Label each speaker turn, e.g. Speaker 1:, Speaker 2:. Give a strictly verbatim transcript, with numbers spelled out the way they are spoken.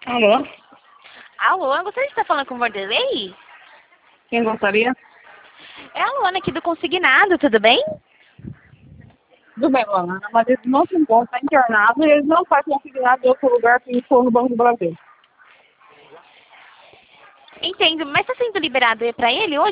Speaker 1: Alô?
Speaker 2: Alô, eu gostaria de estar falando com o Vanderlei?
Speaker 1: Quem gostaria?
Speaker 2: É a Luana aqui do Consignado, tudo bem?
Speaker 1: Tudo bem, Luana. Mas eles não se encontram internado e eles não fazem consignado em outro lugar que for no Banco do Brasil.
Speaker 2: Entendo, mas está sendo liberado para ele hoje?